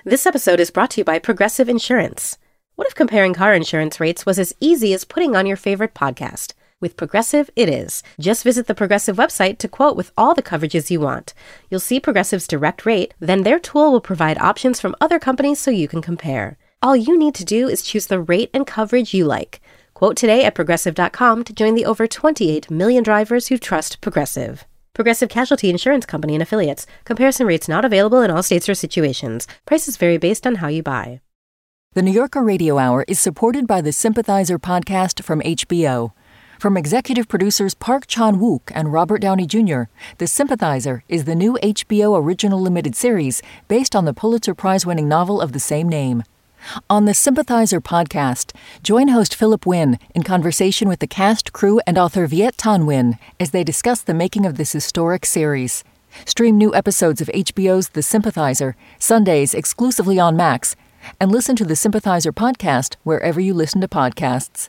This episode is brought to you by Progressive Insurance. What if comparing car insurance rates was as easy as putting on your favorite podcast? With Progressive, it is. Just visit the Progressive website to quote with all the coverages you want. You'll see Progressive's direct rate, then their tool will provide options from other companies so you can compare. All you need to do is choose the rate and coverage you like. Quote today at Progressive.com to join the over 28 million drivers who trust Progressive. Progressive Casualty Insurance Company and Affiliates. Comparison rates not available in all states or situations. Prices vary based on how you buy. The New Yorker Radio Hour is supported by the Sympathizer podcast from HBO. From executive producers Park Chan-wook and Robert Downey Jr., The Sympathizer is the new HBO original limited series based on the Pulitzer Prize-winning novel of the same name. On the Sympathizer podcast, join host Philip Wynn in conversation with the cast, crew, and author Viet Thanh Nguyen as they discuss the making of this historic series. Stream new episodes of HBO's The Sympathizer, Sundays exclusively on Max, and listen to the Sympathizer podcast wherever you listen to podcasts.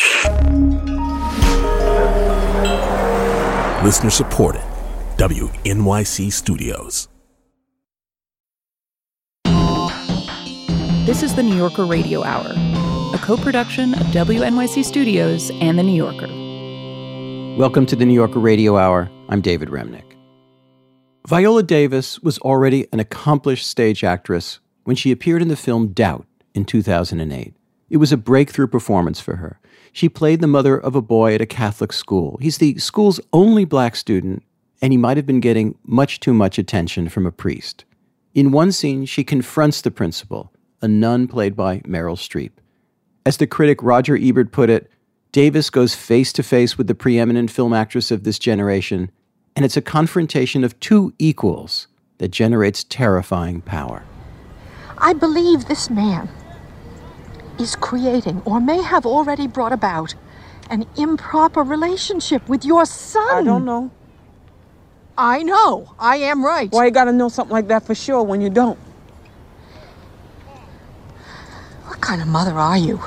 Listener supported. WNYC Studios. This is the New Yorker Radio Hour, a co-production of WNYC Studios and The New Yorker. Welcome to the New Yorker Radio Hour. I'm David Remnick. Viola Davis was already an accomplished stage actress when she appeared in the film Doubt in 2008. It was a breakthrough performance for her. She played the mother of a boy at a Catholic school. He's the school's only black student, and he might have been getting much too much attention from a priest. In one scene, she confronts the principal, a nun played by Meryl Streep. As the critic Roger Ebert put it, Davis goes face-to-face with the preeminent film actress of this generation, and it's a confrontation of two equals that generates terrifying power. I believe this man is creating, or may have already brought about, an improper relationship with your son. I don't know. I know. I am right. Why you gotta know something like that for sure when you don't? What kind of mother are you?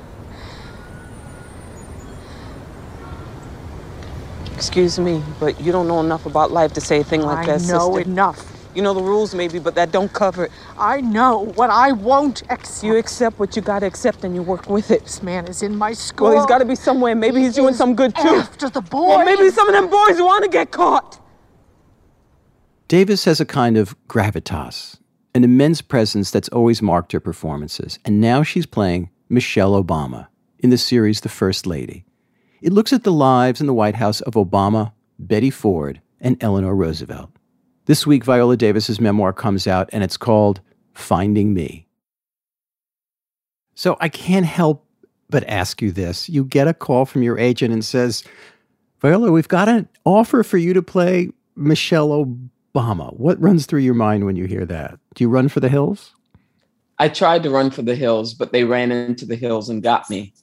Excuse me, but you don't know enough about life to say a thing like that, sister. I know enough. You know the rules maybe, but that don't cover it. I know what I won't accept. You accept what you gotta accept and you work with it. This man is in my school. Well, he's gotta be somewhere. Maybe he's doing some good too. After the boys. Or maybe some of them boys want to get caught. Davis has a kind of gravitas, an immense presence that's always marked her performances, and now she's playing Michelle Obama in the series The First Lady. It looks at the lives in the White House of Obama, Betty Ford, and Eleanor Roosevelt. This week, Viola Davis's memoir comes out, and it's called Finding Me. So I can't help but ask you this. You get a call from your agent and says, Viola, we've got an offer for you to play Michelle Obama. What runs through your mind when you hear that? Do you run for the hills? I tried to run for the hills, but they ran into the hills and got me.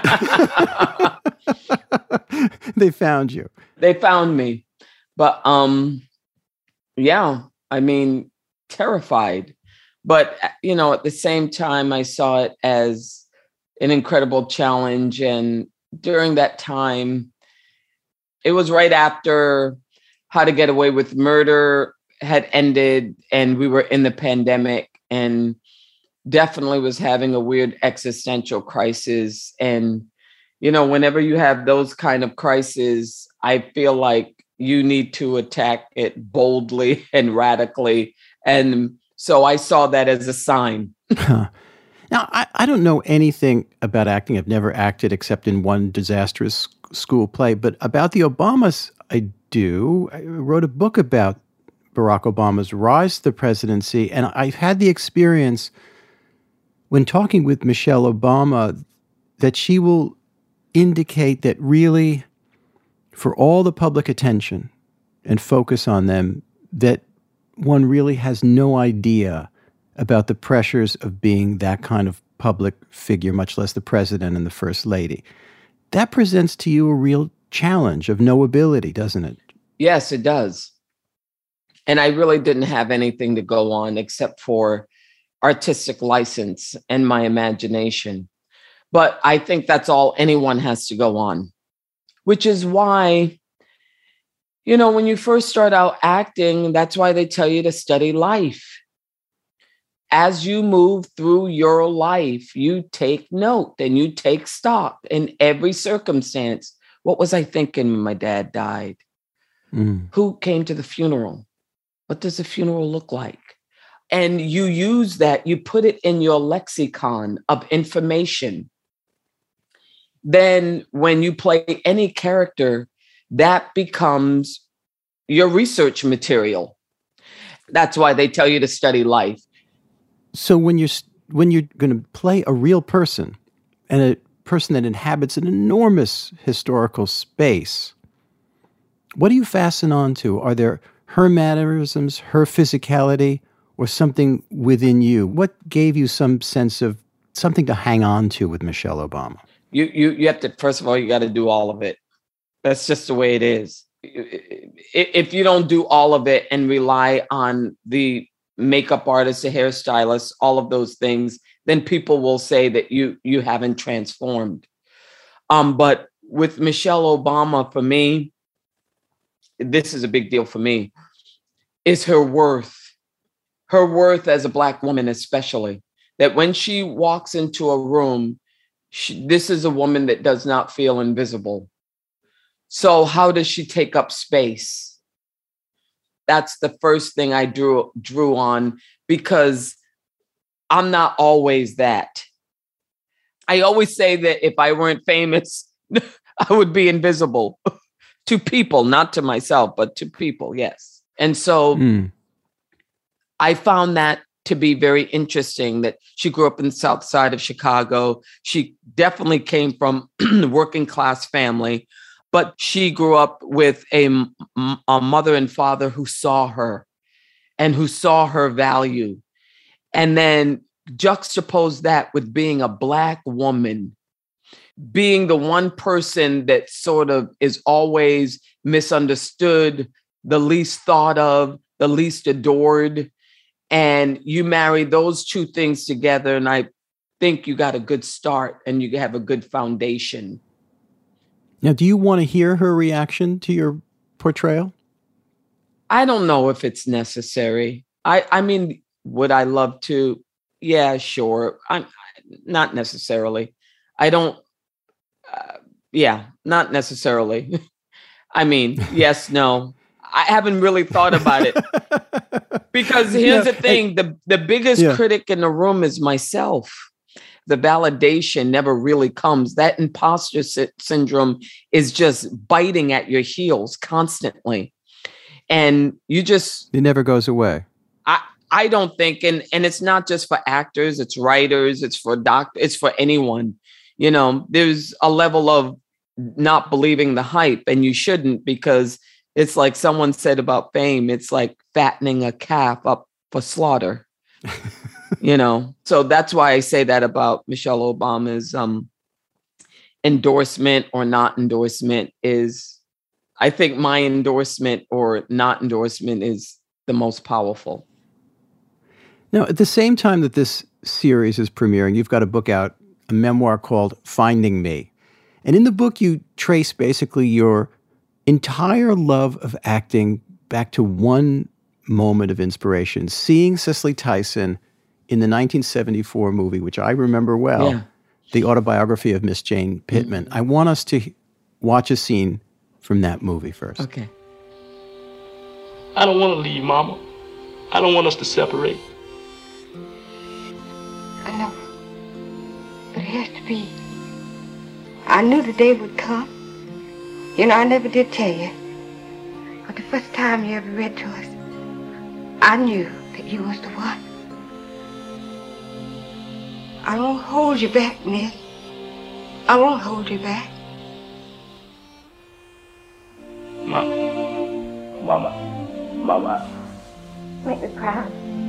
They found you. They found me. But, yeah, I mean, terrified. But, you know, at the same time, I saw it as an incredible challenge. And during that time, it was right after How to Get Away with Murder had ended and we were in the pandemic and definitely was having a weird existential crisis. And, you know, whenever you have those kind of crises, I feel like you need to attack it boldly and radically. And so I saw that as a sign. Now, I don't know anything about acting. I've never acted except in one disastrous school play. But about the Obamas, I do. I wrote a book about Barack Obama's rise to the presidency. And I've had the experience when talking with Michelle Obama that she will indicate that really, for all the public attention and focus on them, that one really has no idea about the pressures of being that kind of public figure, much less the president and the first lady. That presents to you a real challenge of knowability, doesn't it? Yes, it does. And I really didn't have anything to go on except for artistic license and my imagination. But I think that's all anyone has to go on, which is why, you know, when you first start out acting, that's why they tell you to study life. as you move through your life, you take note and you take stock in every circumstance. What was I thinking when my dad died? Who came to the funeral? What does the funeral look like? And you use that, you put it in your lexicon of information. Then when you play any character, that becomes your research material. That's why they tell you to study life. So when you're going to play a real person and a person that inhabits an enormous historical space, what do you fasten on to? Are there her mannerisms, her physicality, or something within you? What gave you some sense of something to hang on to with Michelle Obama? You have to, first of all, you got to do all of it. That's just the way it is. If you don't do all of it and rely on the makeup artist, the hairstylist, all of those things, then people will say that you haven't transformed. But with Michelle Obama, for me, this is a big deal for me, is her worth. Her worth as a Black woman, especially, that when she walks into a room, this is a woman that does not feel invisible. So how does she take up space? That's the first thing I drew on, because I'm not always that. I always say that if I weren't famous, I would be invisible to people, not to myself, but to people. Yes. And so I found that to be very interesting, that she grew up in the South Side of Chicago. She definitely came from a working class family, but she grew up with a mother and father who saw her and who saw her value. And then juxtapose that with being a Black woman, being the one person that sort of is always misunderstood, the least thought of, the least adored. And you marry those two things together, and I think you got a good start and you have a good foundation. Now, do you want to hear her reaction to your portrayal? I don't know if it's necessary. I mean, would I love to? Yeah, sure. I'm not necessarily. I don't. Not necessarily. I mean, yes, no. I haven't really thought about it. Because here's the thing, the biggest critic in the room is myself. The validation never really comes. That imposter syndrome is just biting at your heels constantly. And it never goes away. I don't think, and it's not just for actors, it's writers, it's for doctors, it's for anyone. You know, there's a level of not believing the hype, and you shouldn't, because it's like someone said about fame, it's like fattening a calf up for slaughter, you know? So that's why I say that about Michelle Obama's endorsement or not endorsement is, I think my endorsement or not endorsement is the most powerful. Now, at the same time that this series is premiering, you've got a book out, a memoir called Finding Me. And in the book, you trace basically your entire love of acting back to one moment of inspiration, seeing Cicely Tyson in the 1974 movie, which I remember well, The Autobiography of Miss Jane Pittman. I want us to watch a scene from that movie first. Okay. I don't want to leave, Mama. I don't want us to separate. I know. But it has to be. I knew the day would come. You know, I never did tell you. But the first time you ever read to us, I knew that you was the one. I won't hold you back, Ned. I won't hold you back. Mama. Make me proud.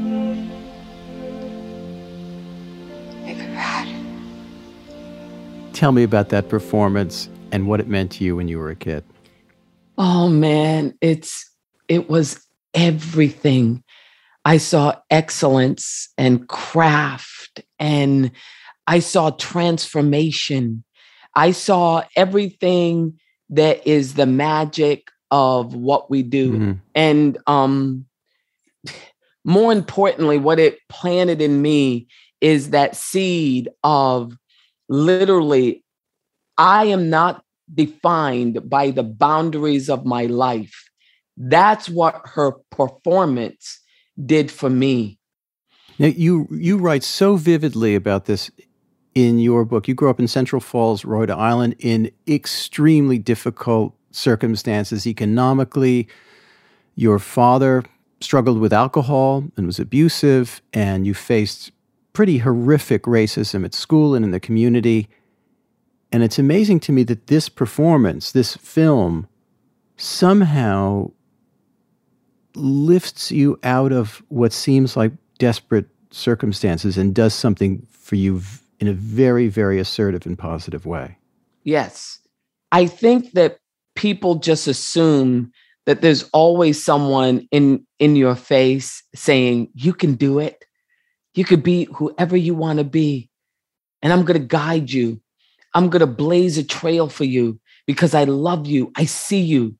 Make me proud. Tell me about that performance and what it meant to you when you were a kid. Oh man, it was everything. I saw excellence and craft, and I saw transformation. I saw everything that is the magic of what we do. Mm-hmm. And more importantly, what it planted in me is that seed of literally, I am not defined by the boundaries of my life. That's what her performance did for me. Now, you write so vividly about this in your book. You grew up in Central Falls, Rhode Island, in extremely difficult circumstances economically. Your father struggled with alcohol and was abusive, and you faced pretty horrific racism at school and in the community. And it's amazing to me that this performance, this film, somehow lifts you out of what seems like desperate circumstances and does something for you in a very, very assertive and positive way. Yes. I think that people just assume that there's always someone in your face saying, you can do it. You could be whoever you want to be. And I'm going to guide you. I'm going to blaze a trail for you because I love you. I see you.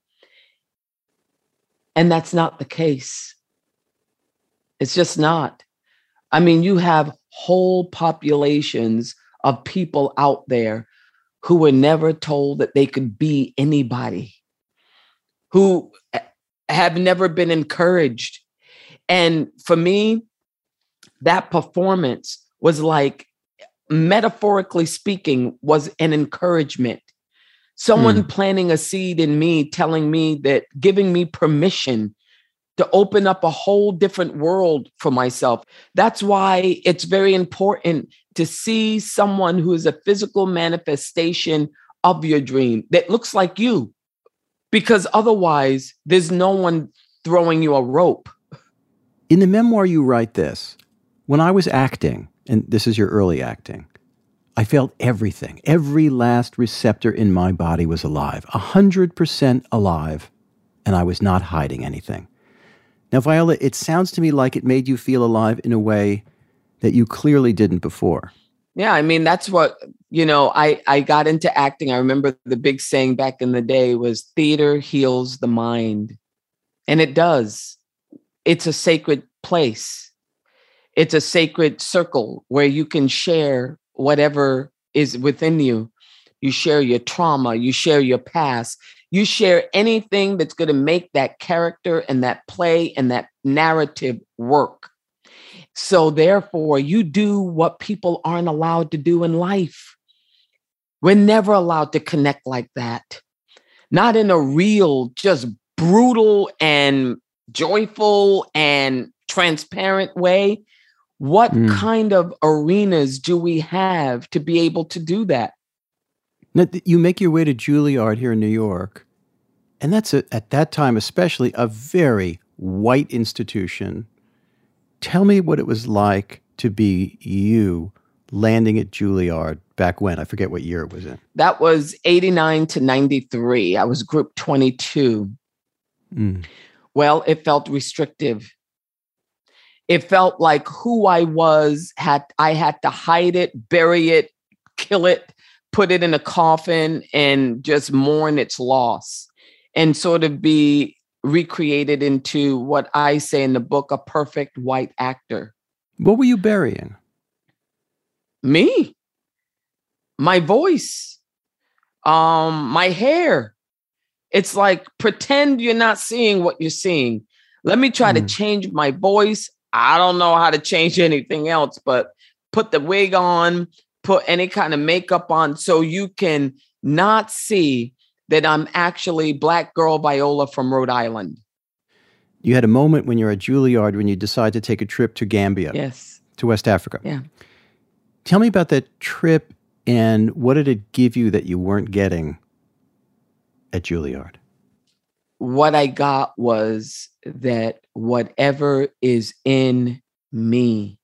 And that's not the case. It's just not. I mean, you have whole populations of people out there who were never told that they could be anybody, who have never been encouraged. And for me, that performance was like, metaphorically speaking, was an encouragement. Someone planting a seed in me, telling me that, giving me permission to open up a whole different world for myself. That's why it's very important to see someone who is a physical manifestation of your dream that looks like you, because otherwise there's no one throwing you a rope. In the memoir, you write this: when I was acting, and this is your early acting, I felt everything. Every last receptor in my body was alive, 100% alive, and I was not hiding anything. Now, Viola, it sounds to me like it made you feel alive in a way that you clearly didn't before. Yeah, I mean, that's what, I got into acting. I remember the big saying back in the day was theater heals the mind. And it does. It's a sacred place. It's a sacred circle where you can share whatever is within you. You share your trauma, you share your past, you share anything that's going to make that character and that play and that narrative work. So therefore, you do what people aren't allowed to do in life. We're never allowed to connect like that. Not in a real, just brutal and joyful and transparent way. What kind of arenas do we have to be able to do that? Now, you make your way to Juilliard here in New York, and that's, at that time especially, a very white institution. Tell me what it was like to be you landing at Juilliard back when. I forget what year it was in. That was 89 to 93. I was group 22. Well, it felt restrictive. It felt like who I was, I had to hide it, bury it, kill it, put it in a coffin, and just mourn its loss and sort of be recreated into what I say in the book, a perfect white actor. What were you burying? Me, my voice, my hair. It's like, pretend you're not seeing what you're seeing. Let me try to change my voice. I don't know how to change anything else, but put the wig on, put any kind of makeup on so you can not see that I'm actually Black girl Viola from Rhode Island. You had a moment when you're at Juilliard when you decide to take a trip to Gambia. Yes. To West Africa. Yeah. Tell me about that trip and what did it give you that you weren't getting at Juilliard? What I got was that whatever is in me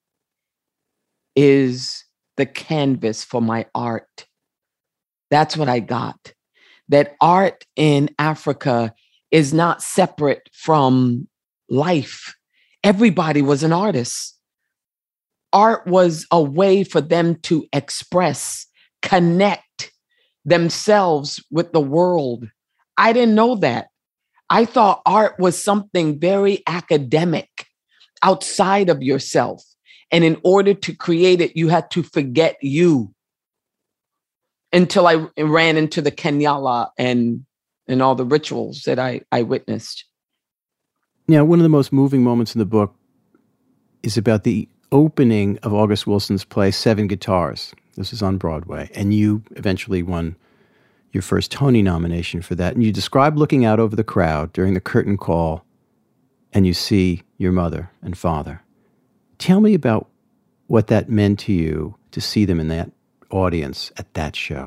is the canvas for my art. That's what I got. That art in Africa is not separate from life. Everybody was an artist. Art was a way for them to express, connect themselves with the world. I didn't know that. I thought art was something very academic. outside of yourself. And in order to create it, you had to forget you. Until I ran into the Kenyala and all the rituals that I witnessed. Now, one of the most moving moments in the book is about the opening of August Wilson's play, Seven Guitars. This is on Broadway. And you eventually won your first Tony nomination for that. And you describe looking out over the crowd during the curtain call, and you see your mother and father. Tell me about what that meant to you to see them in that audience at that show.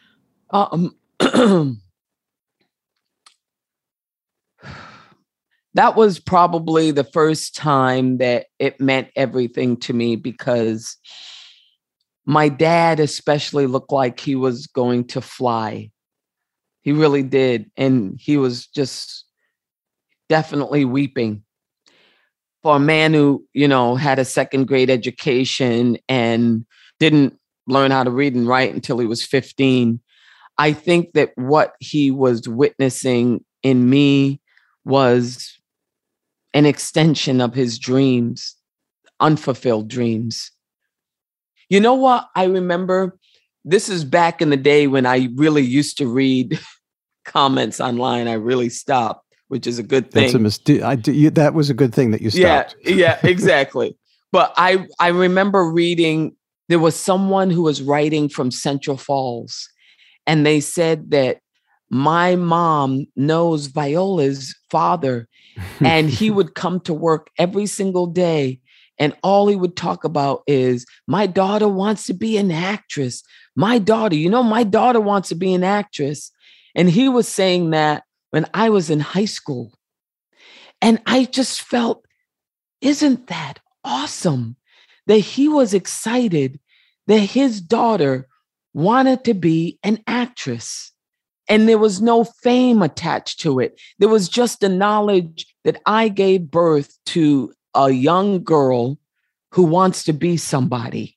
That was probably the first time that it meant everything to me, because my dad especially looked like he was going to fly. He really did. And he was just definitely weeping. For a man who, had a second grade education and didn't learn how to read and write until he was 15. I think that what he was witnessing in me was an extension of his dreams, unfulfilled dreams. You know what? I remember, this is back in the day when I really used to read comments online. I really stopped, which is a good thing. That was a good thing that you stopped. Yeah, exactly. But I remember reading, there was someone who was writing from Central Falls, and they said that my mom knows Viola's father, and he would come to work every single day, and all he would talk about is, my daughter wants to be an actress. My daughter wants to be an actress. And he was saying that when I was in high school. And I just felt, isn't that awesome that he was excited that his daughter wanted to be an actress. And there was no fame attached to it. There was just the knowledge that I gave birth to a young girl who wants to be somebody.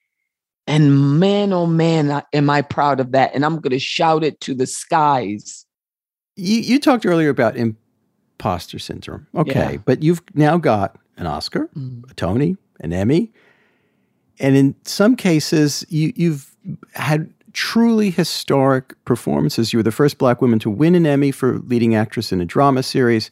And man, oh man, am I proud of that. And I'm going to shout it to the skies. You talked earlier about imposter syndrome. Okay, but you've now got an Oscar, a Tony, an Emmy. And in some cases, you've had truly historic performances. You were the first Black woman to win an Emmy for leading actress in a drama series.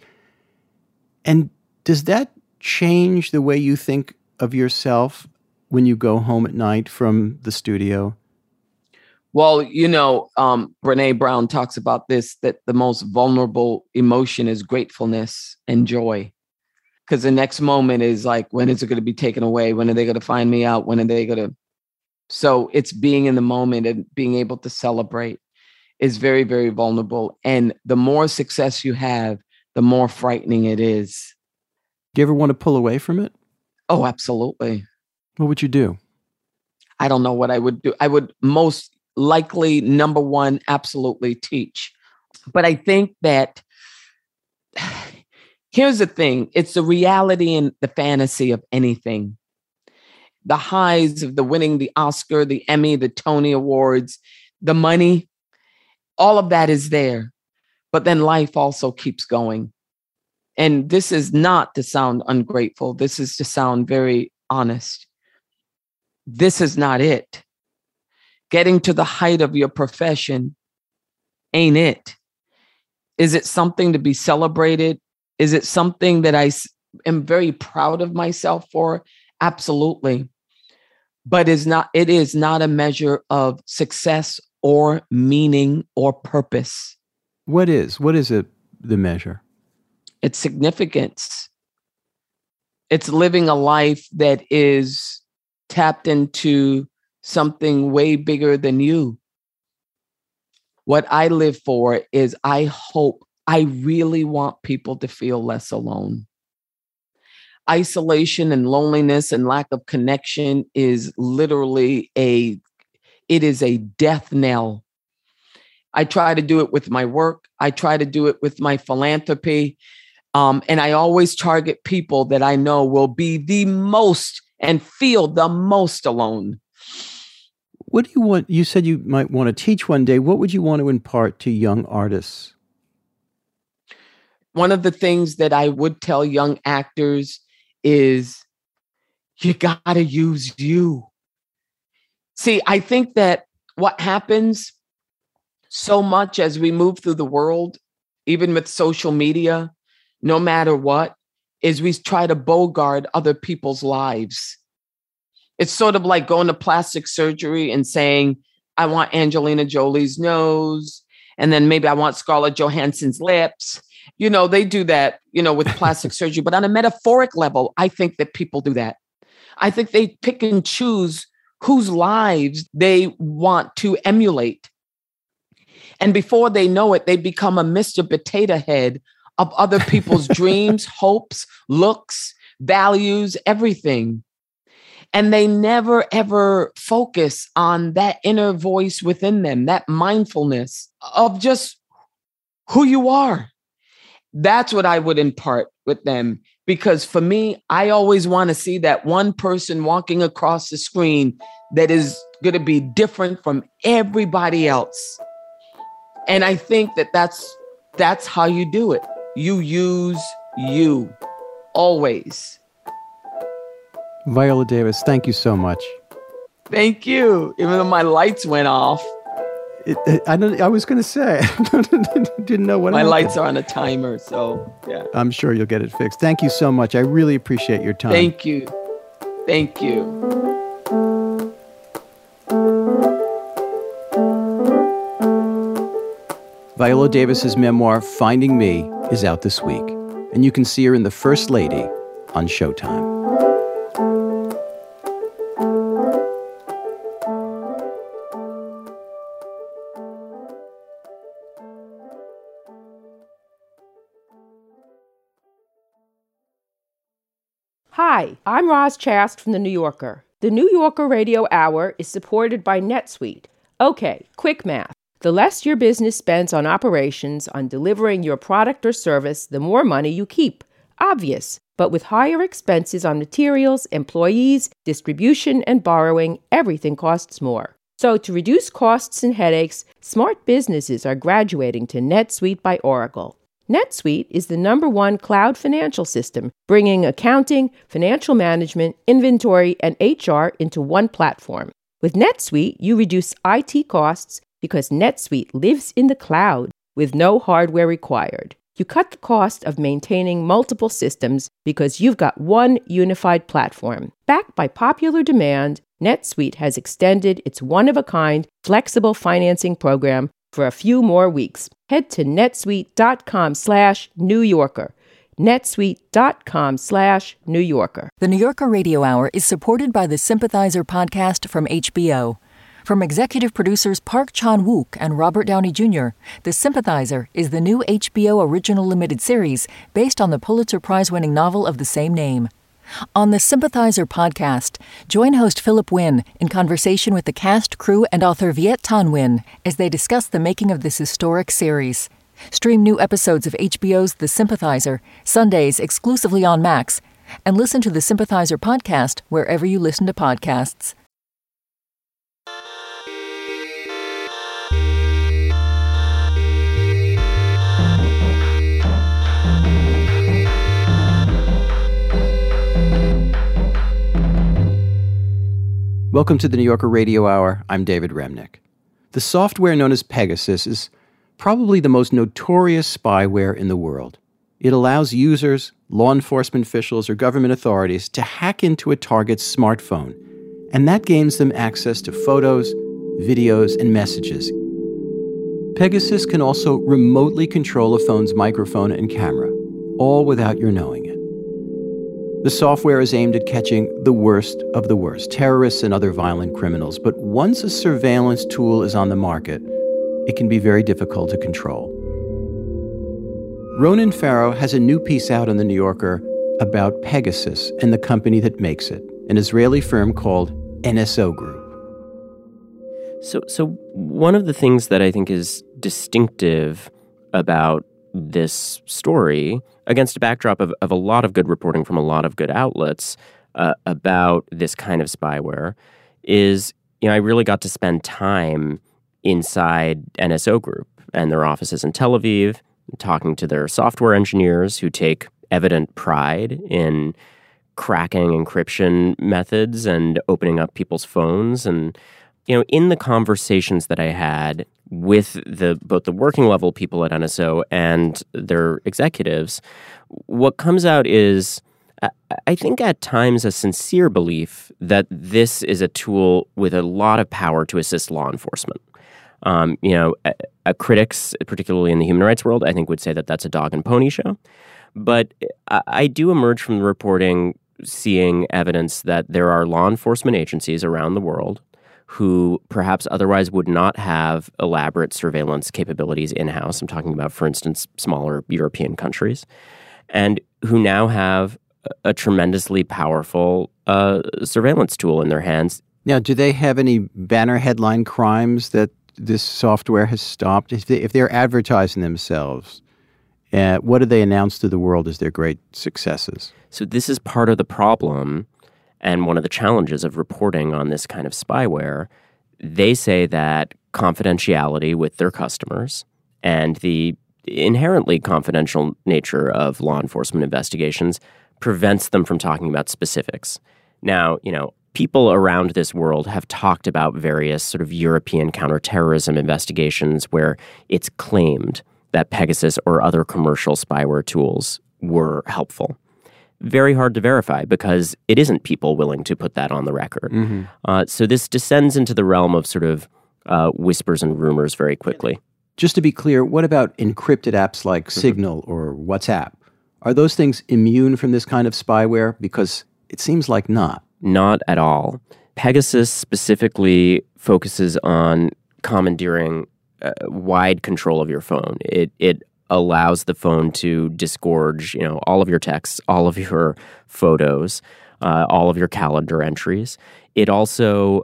And does that change the way you think of yourself when you go home at night from the studio? Well, Brené Brown talks about this, that the most vulnerable emotion is gratefulness and joy. Because the next moment is like, when is it going to be taken away? When are they going to find me out? When are they going to? So it's being in the moment and being able to celebrate is very, very vulnerable. And the more success you have, the more frightening it is. Do you ever want to pull away from it? Oh, absolutely. What would you do? I don't know what I would do. I would most likely, number one, absolutely teach. But I think that here's the thing. It's the reality and the fantasy of anything. The highs of the winning the Oscar, the Emmy, the Tony Awards, the money, all of that is there. But then life also keeps going. And this is not to sound ungrateful. This is to sound very honest. This is not it. Getting to the height of your profession ain't it. Is it something to be celebrated? Is it something that I am very proud of myself for? Absolutely. But it is not a measure of success or meaning or purpose. What is it, the measure? It's significance. It's living a life that is tapped into something way bigger than you. What I live for is I really want people to feel less alone. Isolation and loneliness and lack of connection is literally it is a death knell. I try to do it with my work. I try to do it with my philanthropy. And I always target people that I know will be the most and feel the most alone. What do you want? You said you might want to teach one day. What would you want to impart to young artists? One of the things that I would tell young actors is you gotta use you. See, I think that what happens so much as we move through the world, even with social media, no matter what, is we try to bogart other people's lives. It's sort of like going to plastic surgery and saying, I want Angelina Jolie's nose, and then maybe I want Scarlett Johansson's lips. You know, they do that, you know, with plastic surgery. But on a metaphoric level, I think that people do that. I think they pick and choose whose lives they want to emulate. And before they know it, they become a Mr. Potato Head of other people's dreams, hopes, looks, values, everything. And they never, ever focus on that inner voice within them, that mindfulness of just who you are. That's what I would impart with them. Because for me, I always want to see that one person walking across the screen that is going to be different from everybody else. And I think that that's how you do it. You use you always. Viola Davis, thank you so much. Thank you. Even though my lights went off. I was going to say, didn't know what my happened. lights are on a timer, so yeah. I'm sure you'll get it fixed. Thank you so much. I really appreciate your time. Thank you. Thank you. Viola Davis's memoir, Finding Me, is out this week, and you can see her in The First Lady on Showtime. Hi, I'm Roz Chast from The New Yorker. The New Yorker Radio Hour is supported by NetSuite. Okay, quick math. The less your business spends on operations, on delivering your product or service, the more money you keep. Obvious. But with higher expenses on materials, employees, distribution, and borrowing, everything costs more. So to reduce costs and headaches, smart businesses are graduating to NetSuite by Oracle. NetSuite is the #1 cloud financial system, bringing accounting, financial management, inventory, and HR into one platform. With NetSuite, you reduce IT costs because NetSuite lives in the cloud with no hardware required. You cut the cost of maintaining multiple systems because you've got one unified platform. Backed by popular demand, NetSuite has extended its one-of-a-kind flexible financing program for a few more weeks. Head to netsuite.com/New Yorker. netsuite.com/New Yorker. The New Yorker Radio Hour is supported by the Sympathizer podcast from HBO. From executive producers Park Chan-wook and Robert Downey Jr., The Sympathizer is the new HBO original limited series based on the Pulitzer Prize-winning novel of the same name. On the Sympathizer podcast, join host Philip Wynn in conversation with the cast, crew, and author Viet Thanh Nguyen as they discuss the making of this historic series. Stream new episodes of HBO's The Sympathizer, Sundays exclusively on Max, and listen to the Sympathizer podcast wherever you listen to podcasts. Welcome to the New Yorker Radio Hour. I'm David Remnick. The software known as Pegasus is probably the most notorious spyware in the world. It allows users, law enforcement officials, or government authorities to hack into a target's smartphone, and that gains them access to photos, videos, and messages. Pegasus can also remotely control a phone's microphone and camera, all without your knowing it. The software is aimed at catching the worst of the worst, terrorists and other violent criminals. But once a surveillance tool is on the market, it can be very difficult to control. Ronan Farrow has a new piece out on The New Yorker about Pegasus and the company that makes it, an Israeli firm called NSO Group. So one of the things that I think is distinctive about this story, against a backdrop of a lot of good reporting from a lot of good outlets about this kind of spyware, is, I really got to spend time inside NSO Group and their offices in Tel Aviv, talking to their software engineers who take evident pride in cracking encryption methods and opening up people's phones. And, in the conversations that I had with both the working level people at NSO and their executives, what comes out is, I think at times, a sincere belief that this is a tool with a lot of power to assist law enforcement. Critics, particularly in the human rights world, I think would say that that's a dog and pony show. But I do emerge from the reporting seeing evidence that there are law enforcement agencies around the world who perhaps otherwise would not have elaborate surveillance capabilities in-house. I'm talking about, for instance, smaller European countries, and who now have a tremendously powerful surveillance tool in their hands. Now, do they have any banner headline crimes that this software has stopped? If they're advertising themselves, what do they announce to the world as their great successes? So this is part of the problem and one of the challenges of reporting on this kind of spyware. They say that confidentiality with their customers and the inherently confidential nature of law enforcement investigations prevents them from talking about specifics. Now, people around this world have talked about various sort of European counterterrorism investigations where it's claimed that Pegasus or other commercial spyware tools were helpful. Very hard to verify because it isn't people willing to put that on the record. Mm-hmm. So this descends into the realm of sort of whispers and rumors very quickly. Just to be clear, what about encrypted apps like Signal or WhatsApp? Are those things immune from this kind of spyware? Because it seems like not. Not at all. Pegasus specifically focuses on commandeering wide control of your phone. It allows the phone to disgorge, all of your texts, all of your photos, all of your calendar entries. It also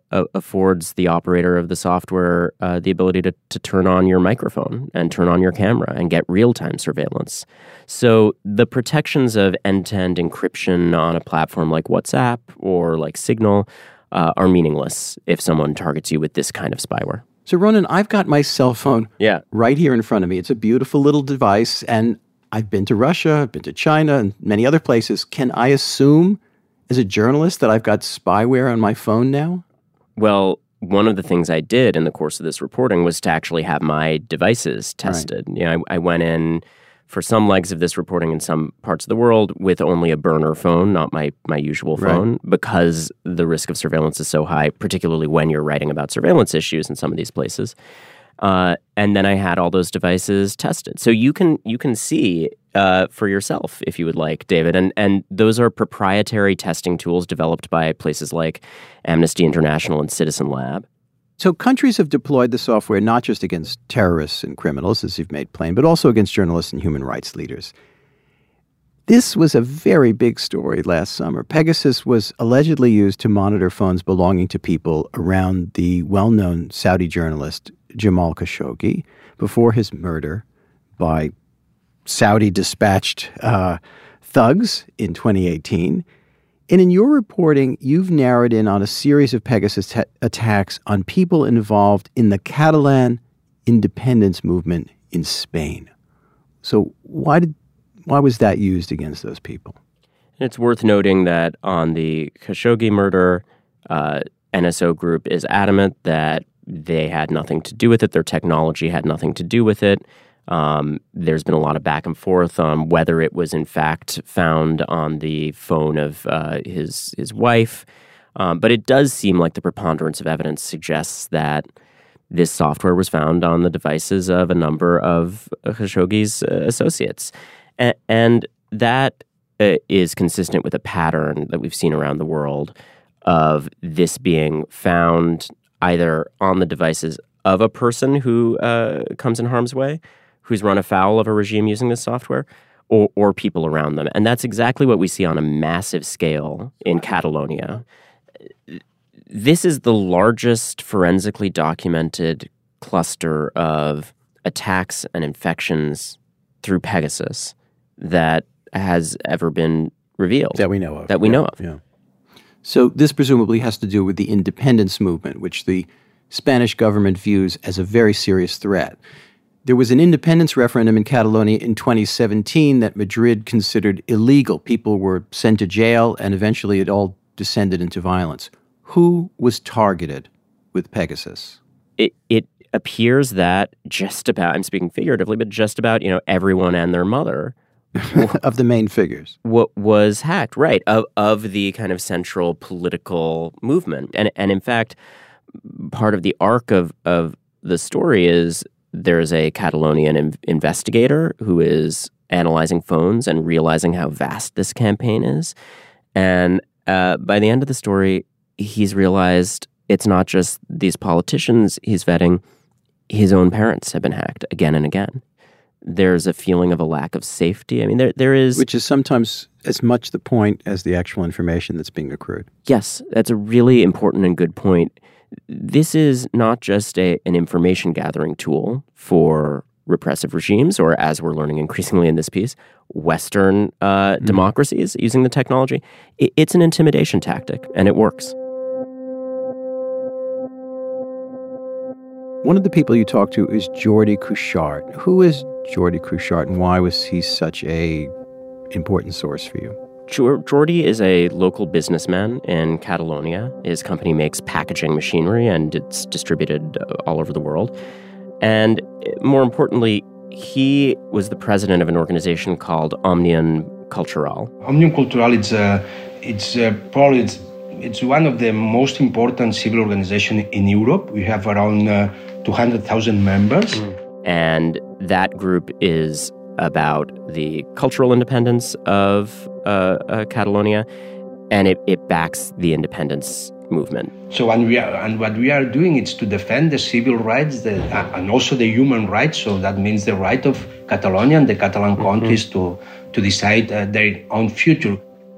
affords the operator of the software the ability to turn on your microphone and turn on your camera and get real-time surveillance. So the protections of end-to-end encryption on a platform like WhatsApp or like Signal are meaningless if someone targets you with this kind of spyware. So, Ronan, I've got my cell phone right here in front of me. It's a beautiful little device, and I've been to Russia, I've been to China, and many other places. Can I assume, as a journalist, that I've got spyware on my phone now? Well, one of the things I did in the course of this reporting was to actually have my devices tested. Right. I went in for some legs of this reporting in some parts of the world with only a burner phone, not my usual phone, because the risk of surveillance is so high, particularly when you're writing about surveillance issues in some of these places. And then I had all those devices tested. So you can see for yourself, if you would like, David. And those are proprietary testing tools developed by places like Amnesty International and Citizen Lab. So countries have deployed the software not just against terrorists and criminals, as you've made plain, but also against journalists and human rights leaders. This was a very big story last summer. Pegasus was allegedly used to monitor phones belonging to people around the well-known Saudi journalist Jamal Khashoggi before his murder by Saudi-dispatched thugs in 2018. And in your reporting, you've narrowed in on a series of Pegasus attacks on people involved in the Catalan independence movement in Spain. So why was that used against those people? It's worth noting that on the Khashoggi murder, NSO Group is adamant that they had nothing to do with it. Their technology had nothing to do with it. There's been a lot of back and forth on whether it was in fact found on the phone of his wife. But it does seem like the preponderance of evidence suggests that this software was found on the devices of a number of Khashoggi's associates. And that is consistent with a pattern that we've seen around the world of this being found either on the devices of a person who comes in harm's way, who's run afoul of a regime using this software, or people around them. And that's exactly what we see on a massive scale in Catalonia. This is the largest forensically documented cluster of attacks and infections through Pegasus that has ever been revealed. That we know of. That we know of. Yeah. So this presumably has to do with the independence movement, which the Spanish government views as a very serious threat. There was an independence referendum in Catalonia in 2017 that Madrid considered illegal. People were sent to jail, and eventually it all descended into violence. Who was targeted with Pegasus? It appears that just about, I'm speaking figuratively, but just about, everyone and their mother of the main figures. What was hacked, right, of the kind of central political movement. And in fact, part of the arc of the story is there's a Catalonian investigator who is analyzing phones and realizing how vast this campaign is. And by the end of the story, he's realized it's not just these politicians he's vetting. His own parents have been hacked again and again. There's a feeling of a lack of safety. I mean, there is... Which is sometimes as much the point as the actual information that's being accrued. Yes, that's a really important and good point. This is not just an information gathering tool for repressive regimes, or as we're learning increasingly in this piece, Western democracies using the technology. It's an intimidation tactic, and it works. One of the people you talk to is Jordi Cuixart. Who is Jordi Cuixart, and why was he such a important source for you? Jordi is a local businessman in Catalonia. His company makes packaging machinery, and it's distributed all over the world. And more importantly, he was the president of an organization called Òmnium Cultural. Òmnium Cultural, it's one of the most important civil organizations in Europe. We have around 200,000 members. And that group is about the cultural independence of Catalonia, and it backs the independence movement. So what we are doing is to defend the civil rights and also the human rights. So that means the right of Catalonia and the Catalan countries to decide their own future.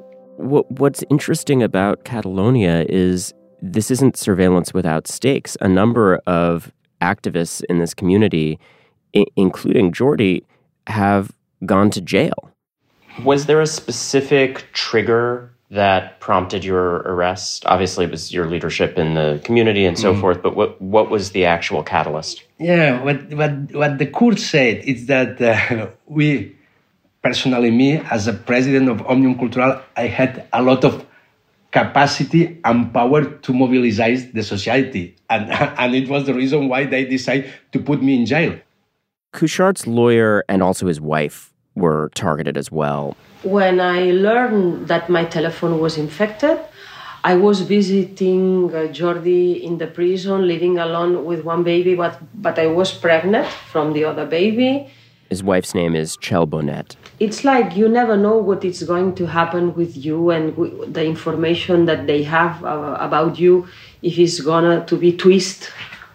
What's interesting about Catalonia is this isn't surveillance without stakes. A number of activists in this community, including Jordi, have gone to jail. Was there a specific trigger that prompted your arrest? Obviously, it was your leadership in the community and so forth, but what was the actual catalyst? Yeah, what the court said is that we, personally me, as a president of Òmnium Cultural, I had a lot of capacity and power to mobilize the society. And it was the reason why they decided to put me in jail. Cuixart's lawyer and also his wife were targeted as well. When I learned that my telephone was infected, I was visiting Jordi in the prison, living alone with one baby, but I was pregnant from the other baby. His wife's name is Txell Bonet. It's like you never know what is going to happen with you and the information that they have about you, if it's gonna to be twisted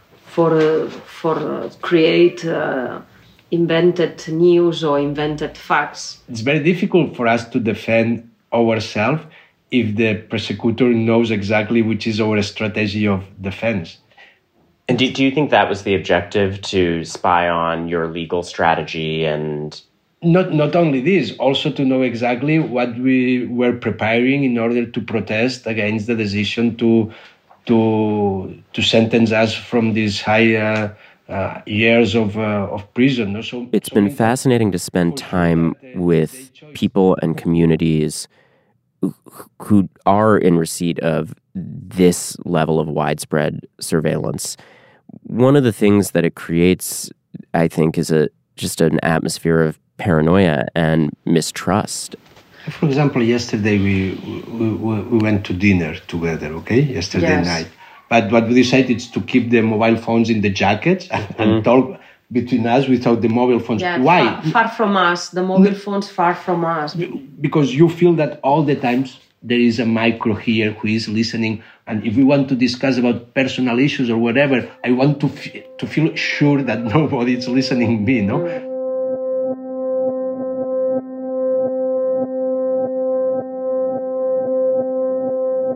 for create invented news or invented facts. It's very difficult for us to defend ourselves if the persecutor knows exactly which is our strategy of defense. And do you think that was the objective, to spy on your legal strategy and... Not only this, also to know exactly what we were preparing in order to protest against the decision to sentence us from these high years of prison. It's been fascinating to spend time with people and communities who are in receipt of this level of widespread surveillance. One of the things that it creates, I think, is just an atmosphere of paranoia and mistrust. For example, yesterday we went to dinner together, yesterday night. But what we decided is to keep the mobile phones in the jackets and talk between us without the mobile phones. Yeah, Why? Far from us. The mobile phones far from us. Because you feel that all the times there is a micro here who is listening. And if we want to discuss about personal issues or whatever, I want to feel sure that nobody is listening to me, no?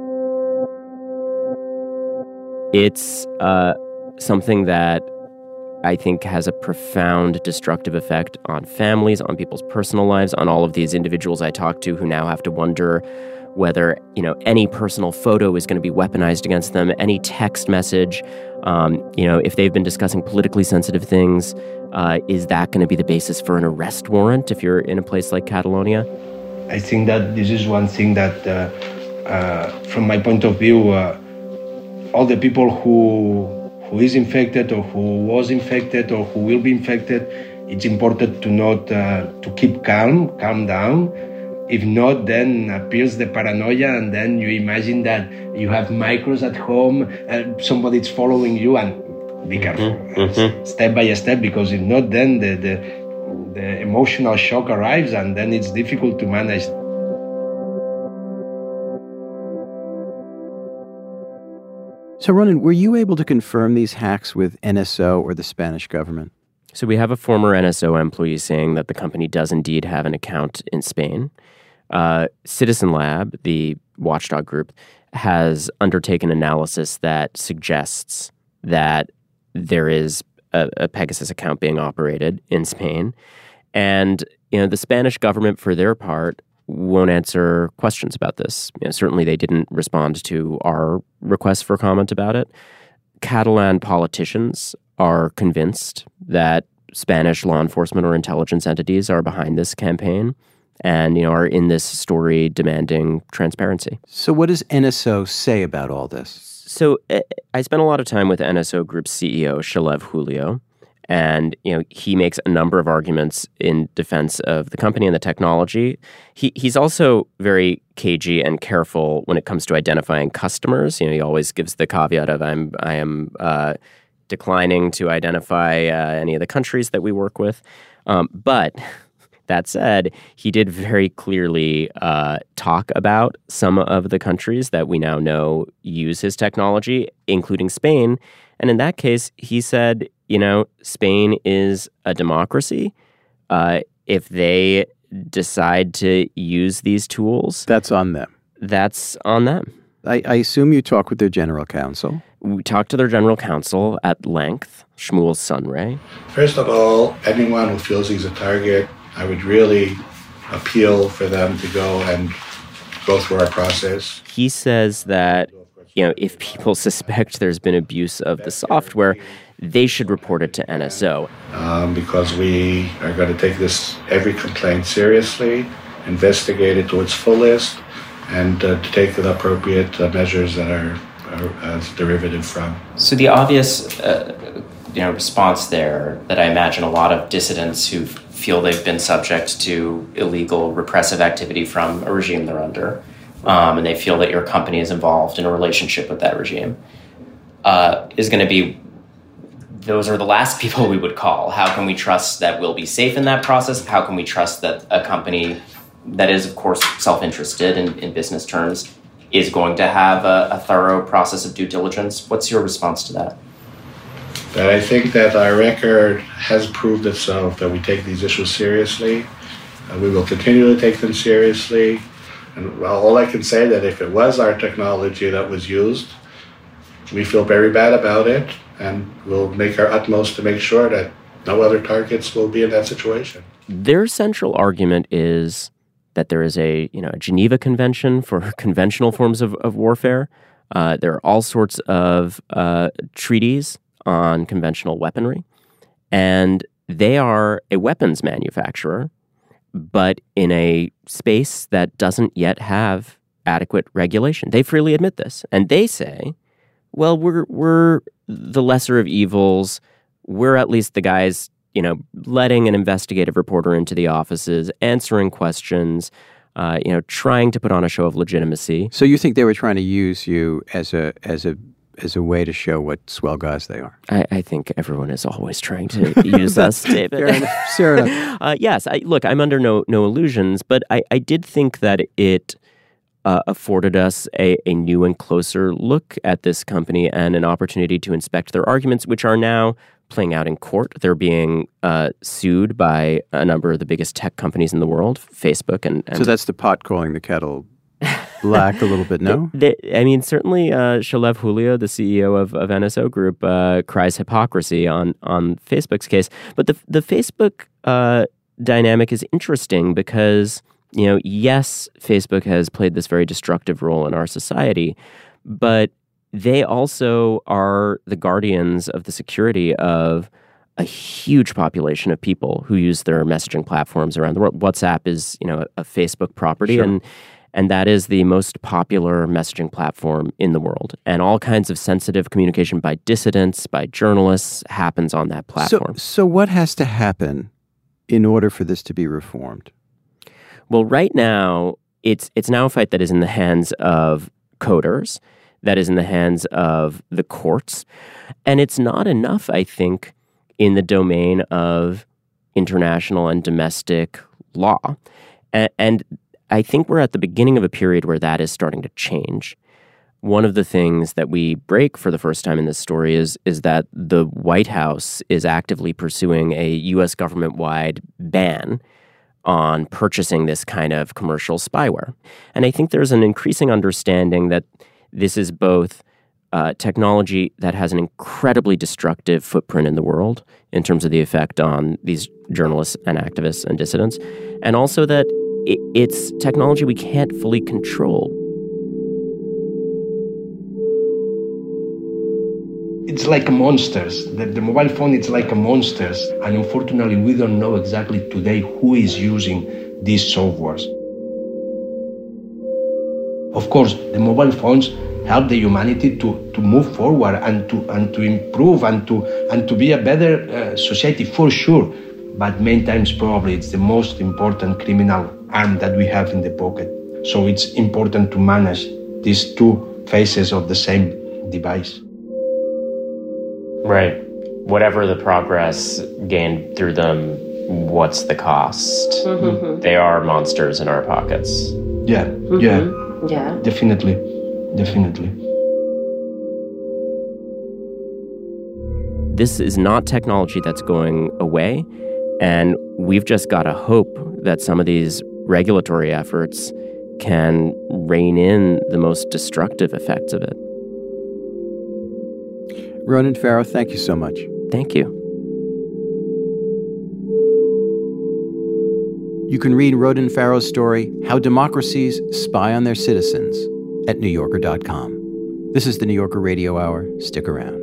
It's something that I think has a profound destructive effect on families, on people's personal lives, on all of these individuals I talk to who now have to wonder whether, any personal photo is going to be weaponized against them, any text message, if they've been discussing politically sensitive things, is that going to be the basis for an arrest warrant if you're in a place like Catalonia? I think that this is one thing that, from my point of view, all the people who is infected or who was infected or who will be infected, it's important to not to keep calm down. If not, then appears the paranoia, and then you imagine that you have micros at home and somebody's following you, and be careful, step by step, because if not, then the emotional shock arrives, and then it's difficult to manage. So, Ronen, were you able to confirm these hacks with NSO or the Spanish government? So we have a former NSO employee saying that the company does indeed have an account in Spain. Citizen Lab, the watchdog group, has undertaken analysis that suggests that there is a Pegasus account being operated in Spain. And, the Spanish government, for their part, won't answer questions about this. Certainly they didn't respond to our request for comment about it. Catalan politicians are convinced that Spanish law enforcement or intelligence entities are behind this campaign and, are in this story demanding transparency. So what does NSO say about all this? So I spent a lot of time with NSO Group's CEO, Shalev Julio, and, he makes a number of arguments in defense of the company and the technology. He's also very cagey and careful when it comes to identifying customers. He always gives the caveat of I am declining to identify any of the countries that we work with. But that said, he did very clearly talk about some of the countries that we now know use his technology, including Spain. And in that case, he said, Spain is a democracy. If they decide to use these tools, that's on them. That's on them. I assume you talk with their general counsel. We talked to their general counsel at length, Shmuel Sunray. First of all, anyone who feels he's a target, I would really appeal for them to go through our process. He says that, if people suspect there's been abuse of the software, they should report it to NSO. Because we are going to take every complaint seriously, investigate it to its fullest, and to take the appropriate measures that are as derivative from. So the obvious response there that I imagine a lot of dissidents who feel they've been subject to illegal repressive activity from a regime they're under, and they feel that your company is involved in a relationship with that regime, is going to be, those are the last people we would call. How can we trust that we'll be safe in that process? How can we trust that a company that is, of course, self-interested in business terms is going to have a thorough process of due diligence? What's your response to that? That I think that our record has proved itself that we take these issues seriously. We will continue to take them seriously. And all I can say that if it was our technology that was used, we feel very bad about it, and we'll make our utmost to make sure that no other targets will be in that situation. Their central argument is that there is a Geneva Convention for conventional forms of warfare. There are all sorts of treaties on conventional weaponry, and they are a weapons manufacturer, but in a space that doesn't yet have adequate regulation. They freely admit this, and they say, well, we're the lesser of evils. We're at least the guys, letting an investigative reporter into the offices, answering questions, trying to put on a show of legitimacy. So you think they were trying to use you as a way to show what swell guys they are? I think everyone is always trying to use us, David. Fair enough. Yes. I'm under no illusions, but I did think that it afforded us a new and closer look at this company and an opportunity to inspect their arguments, which are now playing out in court. They're being sued by a number of the biggest tech companies in the world, Facebook and So that's the pot calling the kettle black a little bit, no? I mean, certainly Shalev Julio, the CEO of NSO Group, cries hypocrisy on Facebook's case. But the Facebook dynamic is interesting because, yes, Facebook has played this very destructive role in our society, but they also are the guardians of the security of a huge population of people who use their messaging platforms around the world. WhatsApp is, a Facebook property, Sure. and that is the most popular messaging platform in the world. And all kinds of sensitive communication by dissidents, by journalists, happens on that platform. So what has to happen in order for this to be reformed? Well, right now, it's now a fight that is in the hands of coders, that is in the hands of the courts. And it's not enough, I think, in the domain of international and domestic law. And I think we're at the beginning of a period where that is starting to change. One of the things that we break for the first time in this story is that the White House is actively pursuing a U.S. government-wide ban on purchasing this kind of commercial spyware. And I think there's an increasing understanding that this is both technology that has an incredibly destructive footprint in the world in terms of the effect on these journalists and activists and dissidents, and also that it's technology we can't fully control. It's like monsters. The mobile phone is like a monsters, and unfortunately we don't know exactly today who is using these softwares. Of course, the mobile phones help the humanity to move forward and to improve and to be a better society for sure. But many times probably it's the most important criminal arm that we have in the pocket. So it's important to manage these two faces of the same device. Right. Whatever the progress gained through them, what's the cost? Mm-hmm. They are monsters in our pockets. Yeah, Mm-hmm. Yeah. Definitely. This is not technology that's going away, and we've just got to hope that some of these regulatory efforts can rein in the most destructive effects of it. Ronan Farrow, thank you so much. Thank you. You can read Ronan Farrow's story, How Democracies Spy on Their Citizens, at NewYorker.com. This is the New Yorker Radio Hour. Stick around.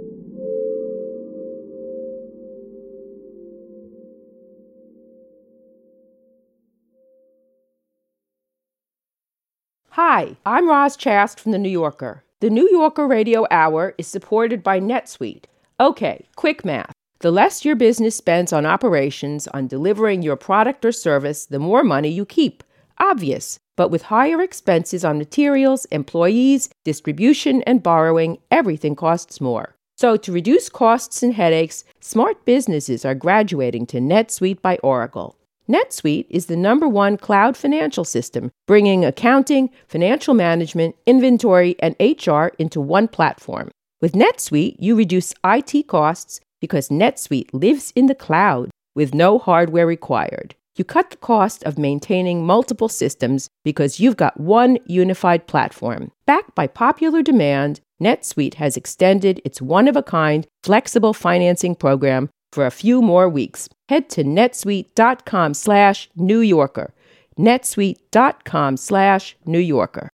Hi, I'm Roz Chast from The New Yorker. The New Yorker Radio Hour is supported by NetSuite. Okay, quick math. The less your business spends on operations, on delivering your product or service, the more money you keep. Obvious. But with higher expenses on materials, employees, distribution, and borrowing, everything costs more. So to reduce costs and headaches, smart businesses are graduating to NetSuite by Oracle. NetSuite is the #1 cloud financial system, bringing accounting, financial management, inventory, and HR into one platform. With NetSuite, you reduce IT costs because NetSuite lives in the cloud with no hardware required. You cut the cost of maintaining multiple systems because you've got one unified platform. Backed by popular demand, NetSuite has extended its one-of-a-kind flexible financing program for a few more weeks. Head to netsuite.com/New Yorker. netsuite.com/New Yorker.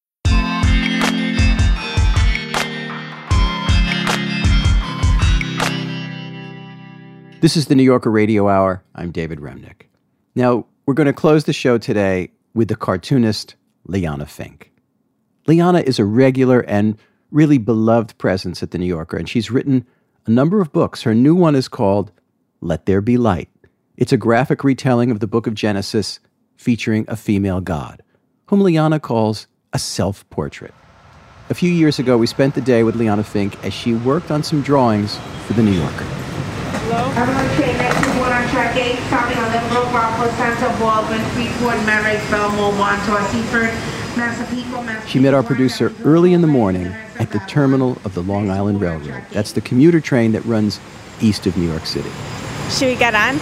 This is the New Yorker Radio Hour. I'm David Remnick. Now, we're going to close the show today with the cartoonist Liana Fink. Liana is a regular and really beloved presence at the New Yorker, and she's written a number of books. Her new one is called Let There Be Light. It's a graphic retelling of the book of Genesis featuring a female god, whom Liana calls a self-portrait. A few years ago, we spent the day with Liana Fink as she worked on some drawings for the New Yorker. Hello? Train 921 on track 8, stopping on Limbrook, Rockport, Santa Baldwin, Freeport, Merrick, Belmore, Wantaw, Seaford, Massapequa, She met our producer early in the morning at the terminal of the Long Island Railroad. That's the commuter train that runs east of New York City. Should we get on?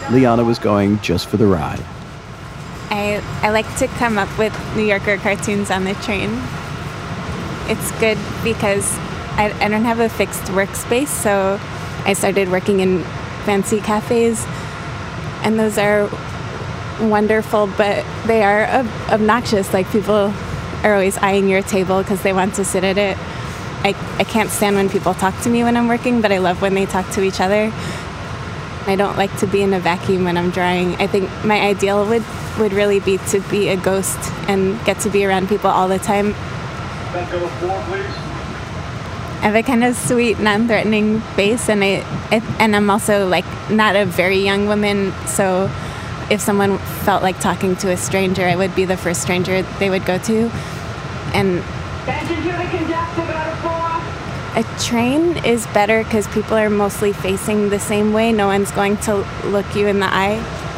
Liana was going just for the ride. I like to come up with New Yorker cartoons on the train. It's good because I don't have a fixed workspace, so I started working in fancy cafes, and those are wonderful, but they are obnoxious. Like, people are always eyeing your table because they want to sit at it. I can't stand when people talk to me when I'm working, but I love when they talk to each other. I don't like to be in a vacuum when I'm drawing. I think my ideal would really be to be a ghost and get to be around people all the time. Back over 4, please. I have a kind of sweet, non-threatening face, and I'm also like not a very young woman, so if someone felt like talking to a stranger, I would be the first stranger they would go to. And Attention to the conductor, out of 4. a train is better because people are mostly facing the same way. No one's going to look you in the eye.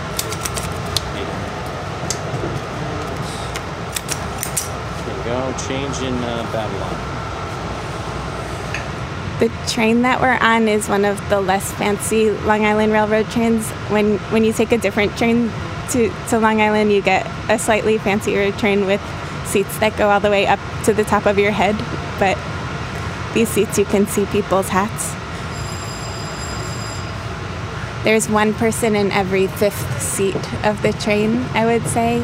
There you go. Change in Babylon. The train that we're on is one of the less fancy Long Island Railroad trains. When you take a different train to Long Island, you get a slightly fancier train with seats that go all the way up to the top of your head. But these seats, you can see people's hats. There's one person in every 5th seat of the train, I would say.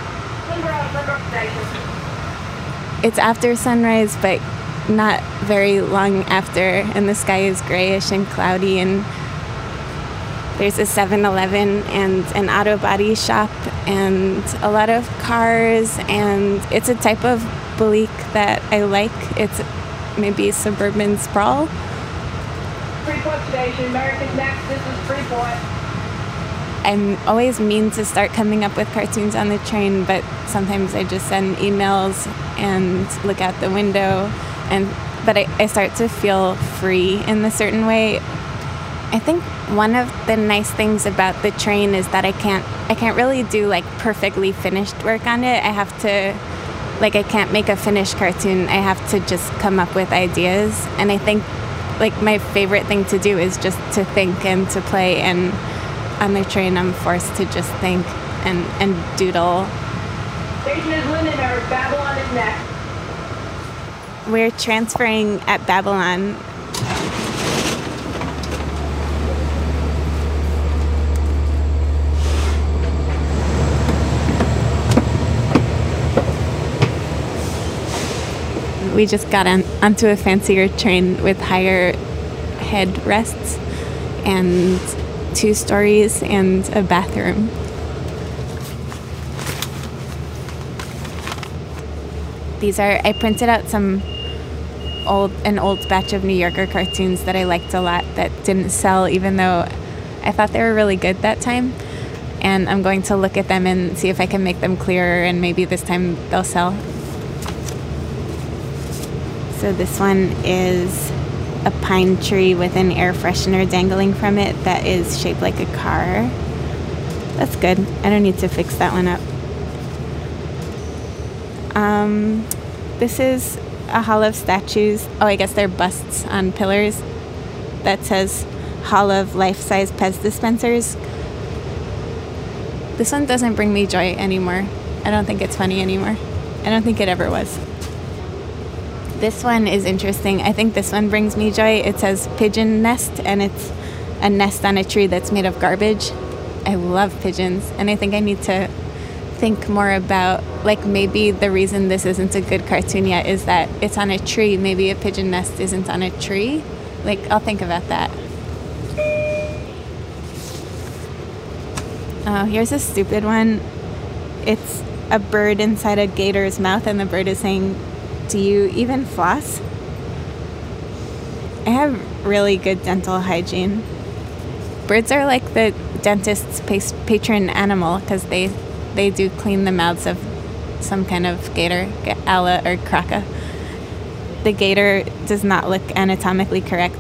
It's after sunrise, but not very long after, and the sky is grayish and cloudy, and there's a 7-Eleven and an auto body shop and a lot of cars, and it's a type of bleak that I like. It's maybe suburban sprawl. Freeport Station, America's Next, this is Freeport. I'm always mean to start coming up with cartoons on the train, but sometimes I just send emails and look out the window, but I start to feel free in a certain way. I think one of the nice things about the train is that I can't really do like perfectly finished work on it. I have to, like, I can't make a finished cartoon. I have to just come up with ideas, and I think like my favorite thing to do is just to think and to play, and on the train I'm forced to just think and doodle. Station is Lindenberg, Babylon is next. We're transferring at Babylon. We just got onto a fancier train with higher headrests and 2 stories and a bathroom. I printed out an old batch of New Yorker cartoons that I liked a lot that didn't sell, even though I thought they were really good that time. And I'm going to look at them and see if I can make them clearer, and maybe this time they'll sell. So this one is a pine tree with an air freshener dangling from it that is shaped like a car. That's good. I don't need to fix that one up. This is a hall of statues. Oh, I guess they're busts on pillars that says Hall of Life-Size Pez Dispensers. This one doesn't bring me joy anymore. I don't think it's funny anymore. I don't think it ever was. This one is interesting. I think this one brings me joy. It says pigeon nest, and it's a nest on a tree that's made of garbage. I love pigeons, and I think I need to think more about, like, maybe the reason this isn't a good cartoon yet is that it's on a tree. Maybe a pigeon nest isn't on a tree. Like, I'll think about that. Oh, here's a stupid one. It's a bird inside a gator's mouth, and the bird is saying, "Do you even floss?" I have really good dental hygiene. Birds are like the dentist's patron animal because they do clean the mouths of some kind of gator, Ala or Kraka. The gator does not look anatomically correct.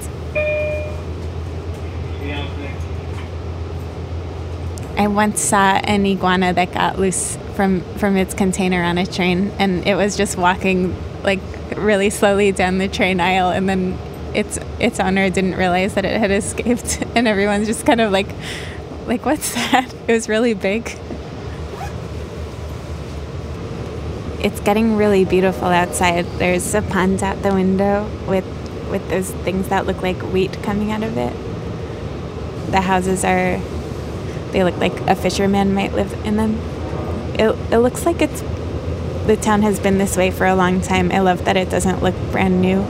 I once saw an iguana that got loose from its container on a train, and it was just walking like really slowly down the train aisle, and then its owner didn't realize that it had escaped, and everyone's just kind of like like, what's that? It was really big. It's getting really beautiful outside. There's a pond out the window with those things that look like wheat coming out of it. The houses they look like a fisherman might live in them. It looks like the town has been this way for a long time. I love that it doesn't look brand new.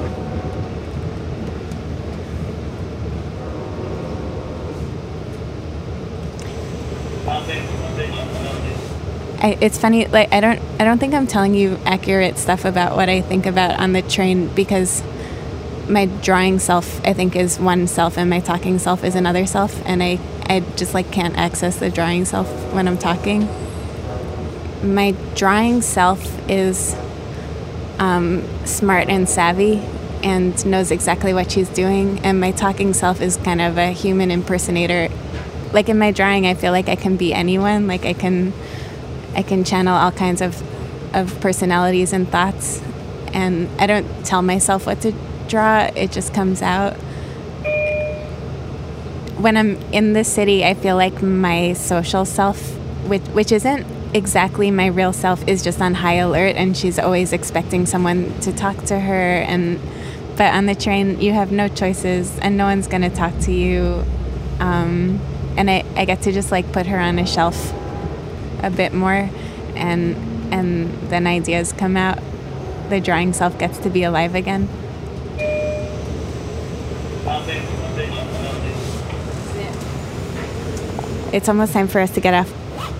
It's funny, like I don't think I'm telling you accurate stuff about what I think about on the train, because my drawing self, I think, is one self and my talking self is another self, and I just like can't access the drawing self when I'm talking. My drawing self is smart and savvy and knows exactly what she's doing, and my talking self is kind of a human impersonator. Like in my drawing, I feel like I can be anyone. Like I can channel all kinds of personalities and thoughts, and I don't tell myself what to draw. It just comes out. When I'm in the city, I feel like my social self, which isn't exactly my real self, is just on high alert, and she's always expecting someone to talk to her. But on the train, you have no choices, and no one's going to talk to you. And I get to just like put her on a shelf a bit more, and then ideas come out. The drawing self gets to be alive again. It's almost time for us to get off.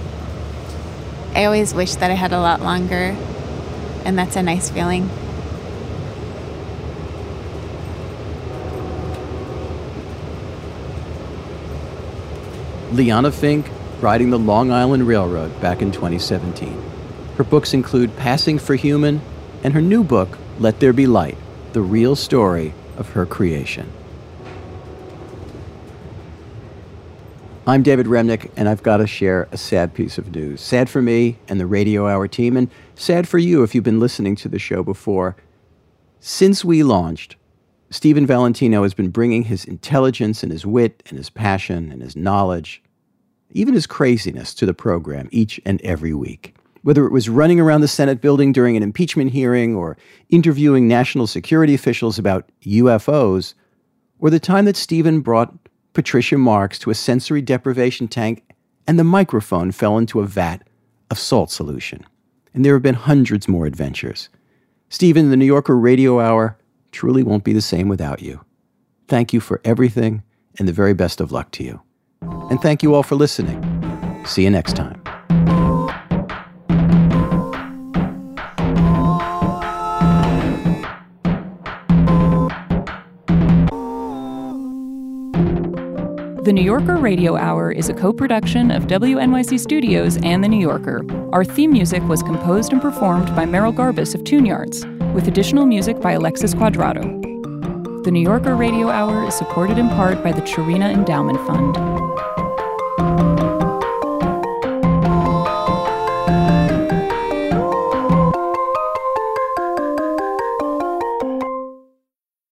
I always wish that I had a lot longer, and that's a nice feeling. Liana Finck, riding the Long Island Railroad back in 2017. Her books include Passing for Human and her new book, Let There Be Light, the real story of her creation. I'm David Remnick, and I've got to share a sad piece of news. Sad for me and the Radio Hour team, and sad for you if you've been listening to the show before. Since we launched, Stephen Valentino has been bringing his intelligence and his wit and his passion and his knowledge, even his craziness, to the program each and every week. Whether it was running around the Senate building during an impeachment hearing or interviewing national security officials about UFOs, or the time that Stephen brought Patricia Marks to a sensory deprivation tank and the microphone fell into a vat of salt solution. And there have been hundreds more adventures. Stephen, the New Yorker Radio Hour truly won't be the same without you. Thank you for everything, and the very best of luck to you. And thank you all for listening. See you next time. The New Yorker Radio Hour is a co-production of WNYC Studios and The New Yorker. Our theme music was composed and performed by Merrill Garbus of Tune Yards, with additional music by Alexis Quadrado. The New Yorker Radio Hour is supported in part by the Chirina Endowment Fund.